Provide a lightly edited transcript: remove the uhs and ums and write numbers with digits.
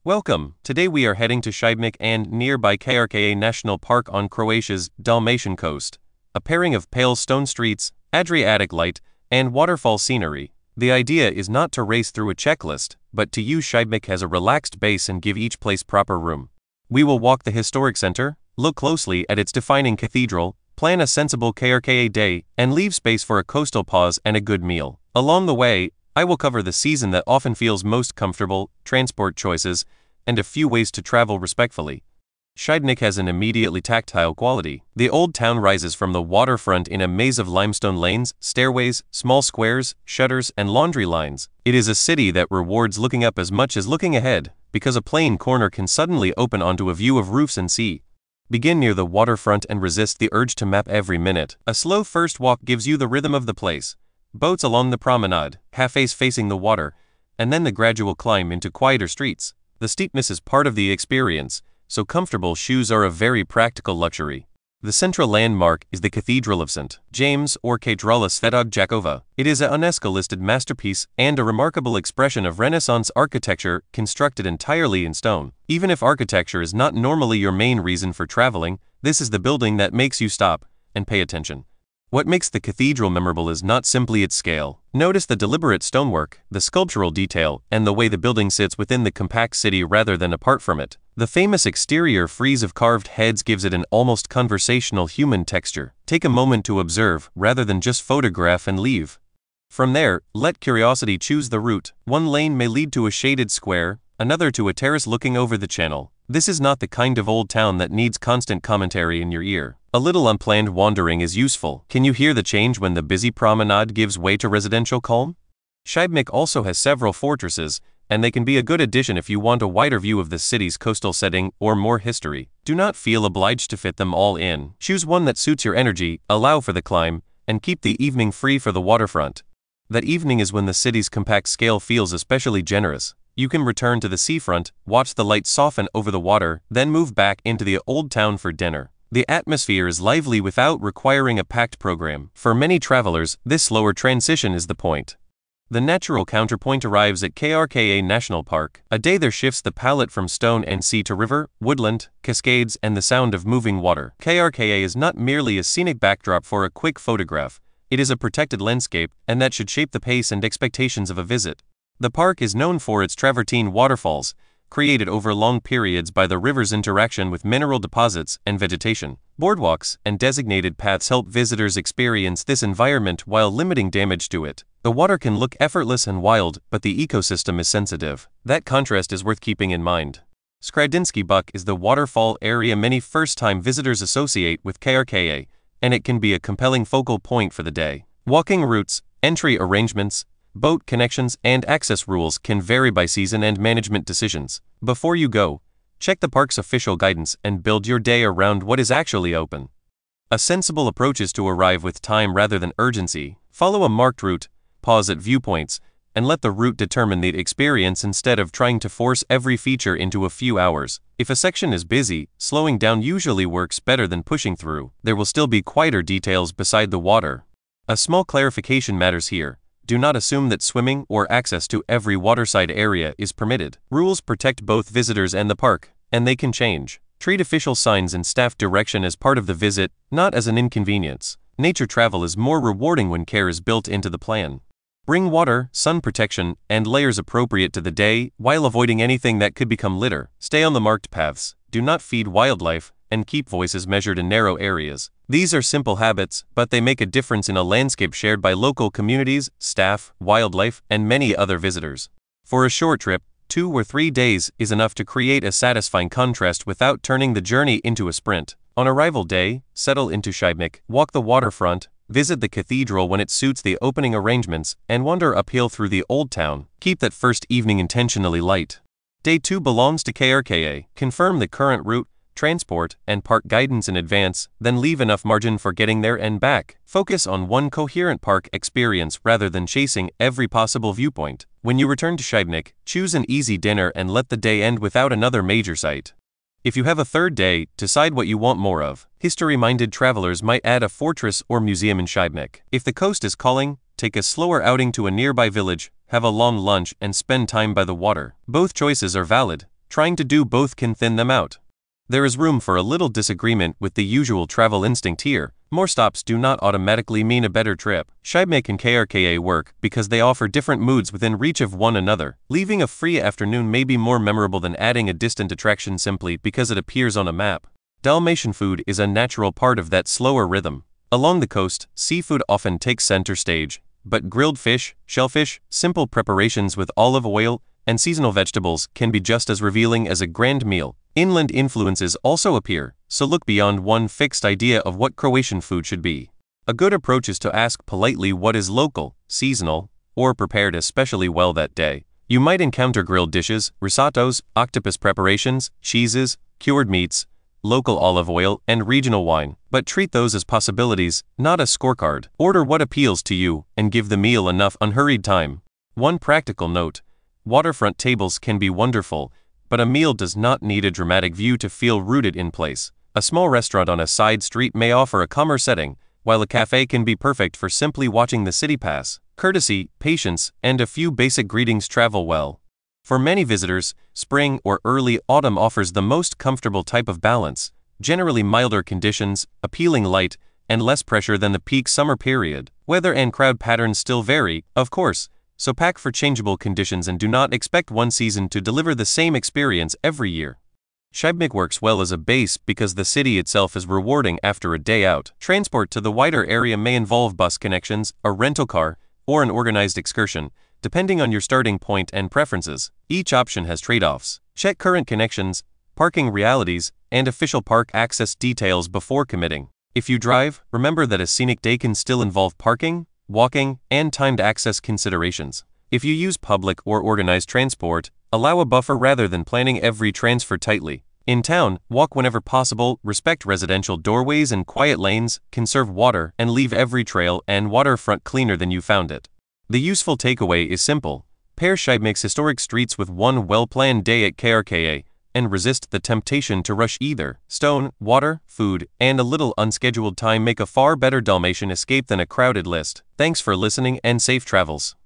Welcome. Today we are heading to Šibenik and nearby Krka National Park on Croatia's Dalmatian coast. A pairing of pale stone streets, Adriatic light, and waterfall scenery. The idea is not to race through a checklist, but to use Šibenik as a relaxed base and give each place proper room. We will walk the historic center, look closely at its defining cathedral, plan a sensible Krka day, and leave space for a coastal pause and a good meal. Along the way, I will cover the season that often feels most comfortable, transport choices, and a few ways to travel respectfully. Šibenik has an immediately tactile quality. The old town rises from the waterfront in a maze of limestone lanes, stairways, small squares, shutters, and laundry lines. It is a city that rewards looking up as much as looking ahead, because a plain corner can suddenly open onto a view of roofs and sea. Begin near the waterfront and resist the urge to map every minute. A slow first walk gives you the rhythm of the place. Boats along the promenade, cafes facing the water, and then the gradual climb into quieter streets. The steepness is part of the experience, so comfortable shoes are a very practical luxury. The central landmark is the Cathedral of St. James or Katedrala Svetog Jakova. It is a UNESCO-listed masterpiece and a remarkable expression of Renaissance architecture constructed entirely in stone. Even if architecture is not normally your main reason for traveling, this is the building that makes you stop and pay attention. What makes the cathedral memorable is not simply its scale. Notice the deliberate stonework, the sculptural detail, and the way the building sits within the compact city rather than apart from it. The famous exterior frieze of carved heads gives it an almost conversational human texture. Take a moment to observe, rather than just photograph and leave. From there, let curiosity choose the route. One lane may lead to a shaded square, another to a terrace looking over the channel. This is not the kind of old town that needs constant commentary in your ear. A little unplanned wandering is useful. Can you hear the change when the busy promenade gives way to residential calm? Šibenik also has several fortresses, and they can be a good addition if you want a wider view of the city's coastal setting or more history. Do not feel obliged to fit them all in. Choose one that suits your energy, allow for the climb, and keep the evening free for the waterfront. That evening is when the city's compact scale feels especially generous. You can return to the seafront, watch the light soften over the water, then move back into the old town for dinner. The atmosphere is lively without requiring a packed program. For many travelers, this slower transition is the point. The natural counterpoint arrives at Krka National Park. A day there shifts the palette from stone and sea to river, woodland, cascades, and the sound of moving water. Krka is not merely a scenic backdrop for a quick photograph. It is a protected landscape, and that should shape the pace and expectations of a visit. The park is known for its travertine waterfalls, created over long periods by the river's interaction with mineral deposits and vegetation. Boardwalks and designated paths help visitors experience this environment while limiting damage to it. The water can look effortless and wild, but the ecosystem is sensitive. That contrast is worth keeping in mind. Skradinsky Buk is the waterfall area many first-time visitors associate with Krka, and it can be a compelling focal point for the day. Walking routes, entry arrangements, boat connections, and access rules can vary by season and management decisions. Before you go, check the park's official guidance and build your day around what is actually open. A sensible approach is to arrive with time rather than urgency. Follow a marked route, pause at viewpoints, and let the route determine the experience instead of trying to force every feature into a few hours. If a section is busy, slowing down usually works better than pushing through. There will still be quieter details beside the water. A small clarification matters here. Do not assume that swimming or access to every waterside area is permitted. Rules protect both visitors and the park, and they can change. Treat official signs and staff direction as part of the visit, not as an inconvenience. Nature travel is more rewarding when care is built into the plan. Bring water, sun protection, and layers appropriate to the day, while avoiding anything that could become litter. Stay on the marked paths, do not feed wildlife, and keep voices measured in narrow areas. These are simple habits, but they make a difference in a landscape shared by local communities, staff, wildlife, and many other visitors. For a short trip, 2 or 3 days is enough to create a satisfying contrast without turning the journey into a sprint. On arrival day, settle into Šibenik, walk the waterfront, visit the cathedral when it suits the opening arrangements, and wander uphill through the old town. Keep that first evening intentionally light. Day 2 belongs to Krka. Confirm the current route, transport, and park guidance in advance, then leave enough margin for getting there and back. Focus on one coherent park experience rather than chasing every possible viewpoint. When you return to Šibenik, choose an easy dinner and let the day end without another major site. If you have a third day, decide what you want more of. History-minded travelers might add a fortress or museum in Šibenik. If the coast is calling, take a slower outing to a nearby village, have a long lunch, and spend time by the water. Both choices are valid. trying to do both can thin them out. There is room for a little disagreement with the usual travel instinct here. More stops do not automatically mean a better trip. Scheibmik and KRKA work because they offer different moods within reach of one another. Leaving a free afternoon may be more memorable than adding a distant attraction simply because it appears on a map. Dalmatian food is a natural part of that slower rhythm. Along the coast, seafood often takes center stage, but grilled fish, shellfish, simple preparations with olive oil, and seasonal vegetables can be just as revealing as a grand meal. Inland influences also appear, so look beyond one fixed idea of what Croatian food should be. A good approach is to ask politely what is local, seasonal, or prepared especially well that day. You might encounter grilled dishes, risottos, octopus preparations, cheeses, cured meats, local olive oil, and regional wine, but treat those as possibilities, not a scorecard. Order what appeals to you, and give the meal enough unhurried time. One practical note: waterfront tables can be wonderful, but a meal does not need a dramatic view to feel rooted in place. A small restaurant on a side street may offer a calmer setting, while a cafe can be perfect for simply watching the city pass. Courtesy, patience, and a few basic greetings travel well. For many visitors, spring or early autumn offers the most comfortable type of balance, generally milder conditions, appealing light, and less pressure than the peak summer period. Weather and crowd patterns still vary, of course, so pack for changeable conditions and do not expect one season to deliver the same experience every year. Scheibmik works well as a base because the city itself is rewarding after a day out. Transport to the wider area may involve bus connections, a rental car, or an organized excursion, depending on your starting point and preferences. Each option has trade-offs. Check current connections, parking realities, and official park access details before committing. If you drive, remember that a scenic day can still involve parking, walking, and timed access considerations. If you use public or organized transport, allow a buffer rather than planning every transfer tightly. In town, walk whenever possible, respect residential doorways and quiet lanes, conserve water, and leave every trail and waterfront cleaner than you found it. The useful takeaway is simple: pair Scheibmik's historic streets with one well-planned day at KRKA, and resist the temptation to rush either. Stone, water, food, and a little unscheduled time make a far better Dalmatian escape than a crowded list. Thanks for listening and safe travels.